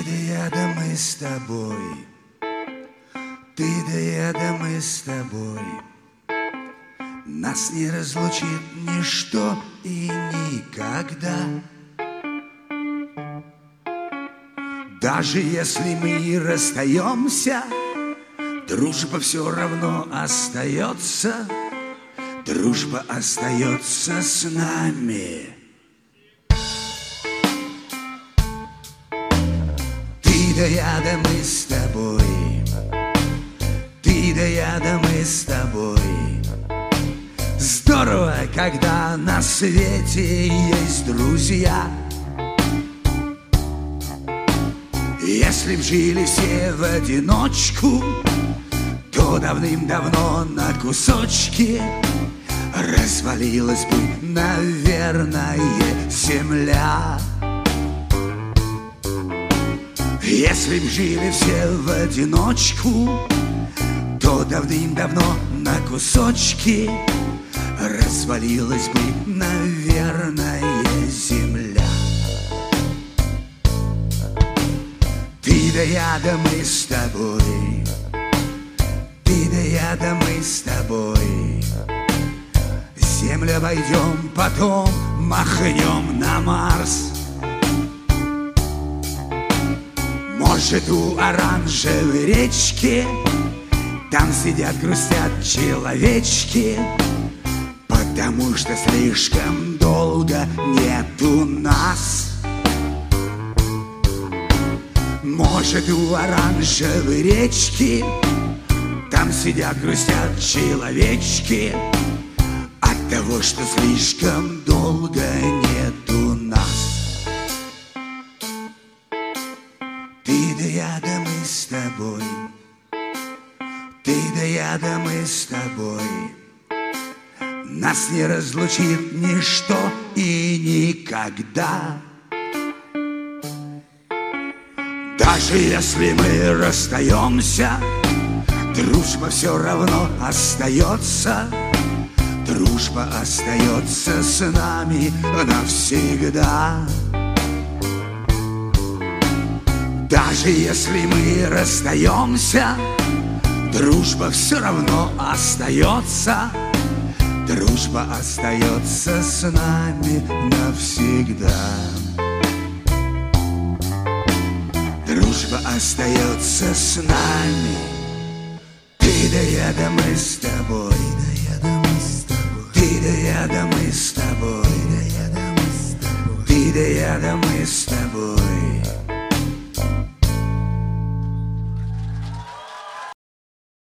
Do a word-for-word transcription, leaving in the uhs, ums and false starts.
да я, да мы с тобой, ты да я, да мы с тобой. Нас не разлучит ничто и никогда. Даже если мы расстаемся, дружба все равно остается. Дружба остается с нами. Ты да я, да мы с тобой, ты да я, да мы с тобой. Здорово, когда на свете есть друзья. Если б жили все в одиночку, то давным-давно на кусочки развалилась бы, наверное, земля. Если б жили все в одиночку, то давным-давно на кусочки развалилась бы, наверное, земля. Ты да я, да мы с тобой, ты да я, да мы с тобой. Землю обойдем, потом махнем на Марс. Может, у оранжевой речки там сидят, грустят человечки, потому что слишком долго нету нас. Может, у оранжевой речки там сидят, грустят человечки от того, что слишком долго нету нас. Ты да я, да мы с тобой, ты да я, да мы с тобой. Нас не разлучит ничто и никогда. Даже если мы расстаемся, дружба все равно остается. Дружба остается с нами навсегда. Даже если мы расстаемся, дружба все равно остается. Дружба остается с нами навсегда. Дружба остается с нами. Ты да я, да мы с тобой, ты да я, да мы с тобой, ты да я, да мы с тобой.